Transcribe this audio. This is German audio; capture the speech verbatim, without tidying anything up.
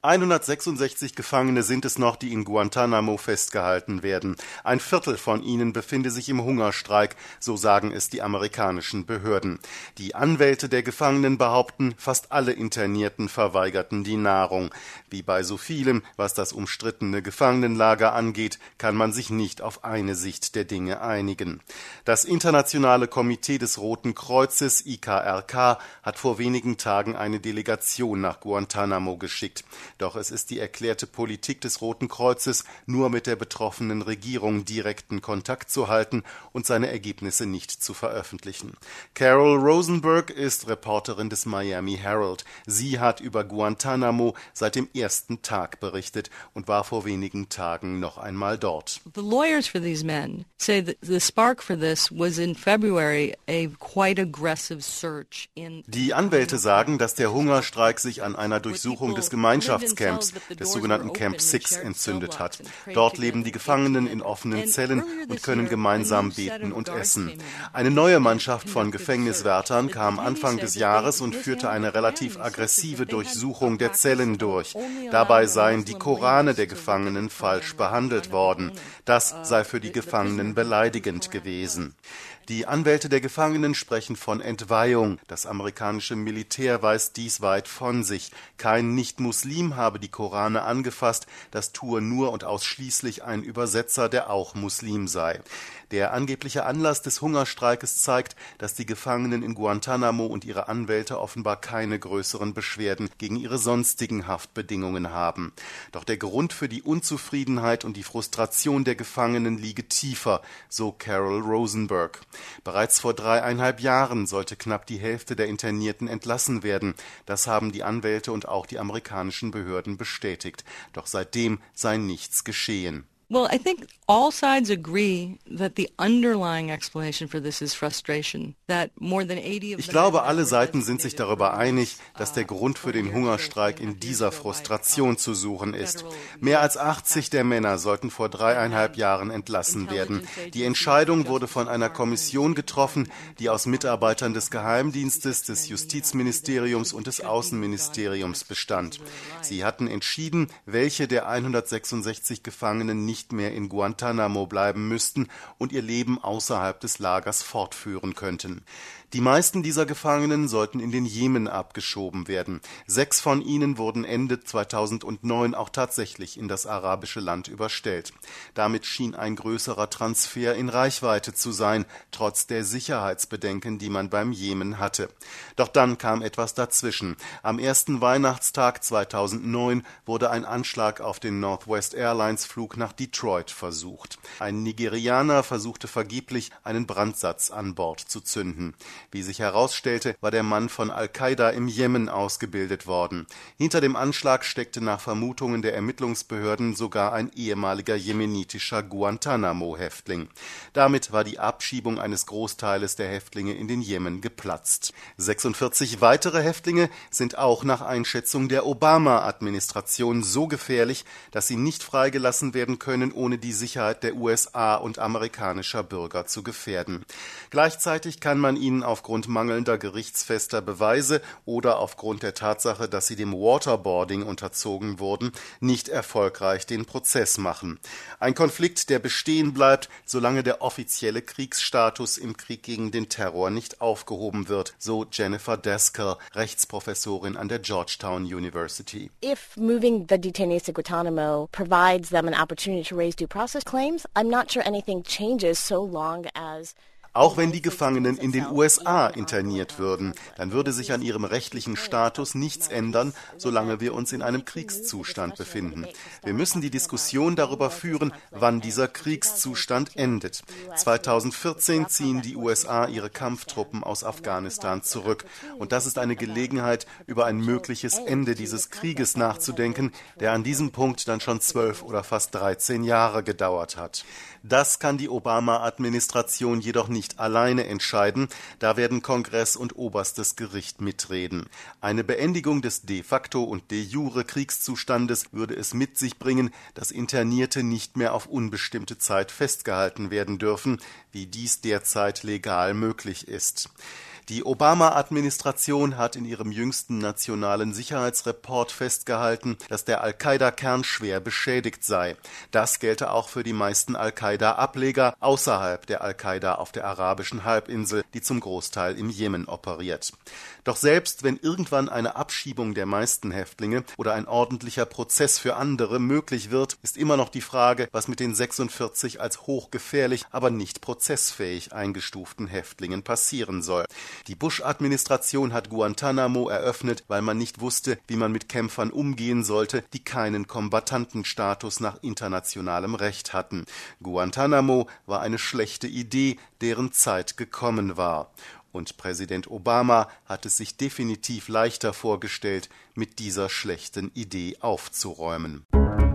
hundertsechsundsechzig Gefangene sind es noch, die in Guantanamo festgehalten werden. Ein Viertel von ihnen befinde sich im Hungerstreik, so sagen es die amerikanischen Behörden. Die Anwälte der Gefangenen behaupten, fast alle Internierten verweigerten die Nahrung. Wie bei so vielem, was das umstrittene Gefangenenlager angeht, kann man sich nicht auf eine Sicht der Dinge einigen. Das Internationale Komitee des Roten Kreuzes, I K R K, hat vor wenigen Tagen eine Delegation nach Guantanamo geschickt. Doch es ist die erklärte Politik des Roten Kreuzes, nur mit der betroffenen Regierung direkten Kontakt zu halten und seine Ergebnisse nicht zu veröffentlichen. Carol Rosenberg ist Reporterin des Miami Herald. Sie hat über Guantanamo seit dem ersten Tag berichtet und war vor wenigen Tagen noch einmal dort. The lawyers for these men say that the spark for this was in February a quite aggressive search in Die Anwälte sagen, dass der Hungerstreik sich an einer Durchsuchung des Gemeinschaftscamps, des sogenannten Camp Six, entzündet hat. Dort leben die Gefangenen in offenen Zellen und können gemeinsam beten und essen. Eine neue Mannschaft von Gefängniswärtern kam Anfang des Jahres und führte eine relativ aggressive Durchsuchung der Zellen durch. Dabei seien die Korane der Gefangenen falsch behandelt worden. Das sei für die Gefangenen beleidigend gewesen. Die Anwälte der Gefangenen sprechen von Entweihung. Das amerikanische Militär weist dies weit von sich. Kein Nicht-Muslim habe die Korane angefasst, das tue nur und ausschließlich ein Übersetzer, der auch Muslim sei. Der angebliche Anlass des Hungerstreikes zeigt, dass die Gefangenen in Guantanamo und ihre Anwälte offenbar keine größeren Beschwerden gegen ihre sonstigen Haftbedingungen haben. Doch der Grund für die Unzufriedenheit und die Frustration der Gefangenen liege tiefer, so Carol Rosenberg. Bereits vor dreieinhalb Jahren sollte knapp die Hälfte der Internierten entlassen werden. Das haben die Anwälte und auch die amerikanischen Behörden bestätigt. Doch seitdem sei nichts geschehen. Well, I think all sides agree that the underlying explanation for this is frustration. That more than eighty of Ich glaube, alle Seiten sind sich darüber einig, dass der Grund für den Hungerstreik in dieser Frustration zu suchen ist. Mehr als achtzig der Männer sollten vor dreieinhalb Jahren entlassen werden. Die Entscheidung wurde von einer Kommission getroffen, die aus Mitarbeitern des Geheimdienstes, des Justizministeriums und des Außenministeriums bestand. Sie hatten entschieden, welche der hundertsechsundsechzig Gefangenen nicht mehr in Guantanamo bleiben müssten und ihr Leben außerhalb des Lagers fortführen könnten. Die meisten dieser Gefangenen sollten in den Jemen abgeschoben werden. Sechs von ihnen wurden Ende zweitausendneun auch tatsächlich in das arabische Land überstellt. Damit schien ein größerer Transfer in Reichweite zu sein, trotz der Sicherheitsbedenken, die man beim Jemen hatte. Doch dann kam etwas dazwischen. Am ersten Weihnachtstag zweitausendneun wurde ein Anschlag auf den Northwest Airlines Flug nach Detroit versucht. Ein Nigerianer versuchte vergeblich, einen Brandsatz an Bord zu zünden. Wie sich herausstellte, war der Mann von Al-Qaida im Jemen ausgebildet worden. Hinter dem Anschlag steckte nach Vermutungen der Ermittlungsbehörden sogar ein ehemaliger jemenitischer Guantanamo-Häftling. Damit war die Abschiebung eines Großteiles der Häftlinge in den Jemen geplatzt. sechsundvierzig weitere Häftlinge sind auch nach Einschätzung der Obama-Administration so gefährlich, dass sie nicht freigelassen werden können, ohne die Sicherheit der U S A und amerikanischer Bürger zu gefährden. Gleichzeitig kann man ihnen aufgrund mangelnder gerichtsfester Beweise oder aufgrund der Tatsache, dass sie dem Waterboarding unterzogen wurden, nicht erfolgreich den Prozess machen. Ein Konflikt, der bestehen bleibt, solange der offizielle Kriegsstatus im Krieg gegen den Terror nicht aufgehoben wird, so Jennifer Daskal, Rechtsprofessorin an der Georgetown University. If moving the detainees to Guantanamo provides them an opportunity to raise due process claims, I'm not sure anything changes so long as Auch wenn die Gefangenen in den U S A interniert würden, dann würde sich an ihrem rechtlichen Status nichts ändern, solange wir uns in einem Kriegszustand befinden. Wir müssen die Diskussion darüber führen, wann dieser Kriegszustand endet. zweitausendvierzehn ziehen die U S A ihre Kampftruppen aus Afghanistan zurück. Und das ist eine Gelegenheit, über ein mögliches Ende dieses Krieges nachzudenken, der an diesem Punkt dann schon zwölf oder fast dreizehn Jahre gedauert hat. Das kann die Obama-Administration jedoch nicht alleine entscheiden, da werden Kongress und oberstes Gericht mitreden. Eine Beendigung des de facto und de jure Kriegszustandes würde es mit sich bringen, dass Internierte nicht mehr auf unbestimmte Zeit festgehalten werden dürfen, wie dies derzeit legal möglich ist. Die Obama-Administration hat in ihrem jüngsten nationalen Sicherheitsreport festgehalten, dass der Al-Qaida-Kern schwer beschädigt sei. Das gelte auch für die meisten Al-Qaida-Ableger außerhalb der Al-Qaida auf der arabischen Halbinsel, die zum Großteil im Jemen operiert. Doch selbst wenn irgendwann eine Abschiebung der meisten Häftlinge oder ein ordentlicher Prozess für andere möglich wird, ist immer noch die Frage, was mit den sechsundvierzig als hochgefährlich, aber nicht prozessfähig eingestuften Häftlingen passieren soll. Die Bush-Administration hat Guantanamo eröffnet, weil man nicht wusste, wie man mit Kämpfern umgehen sollte, die keinen Kombattantenstatus nach internationalem Recht hatten. Guantanamo war eine schlechte Idee, deren Zeit gekommen war. Und Präsident Obama hat es sich definitiv leichter vorgestellt, mit dieser schlechten Idee aufzuräumen.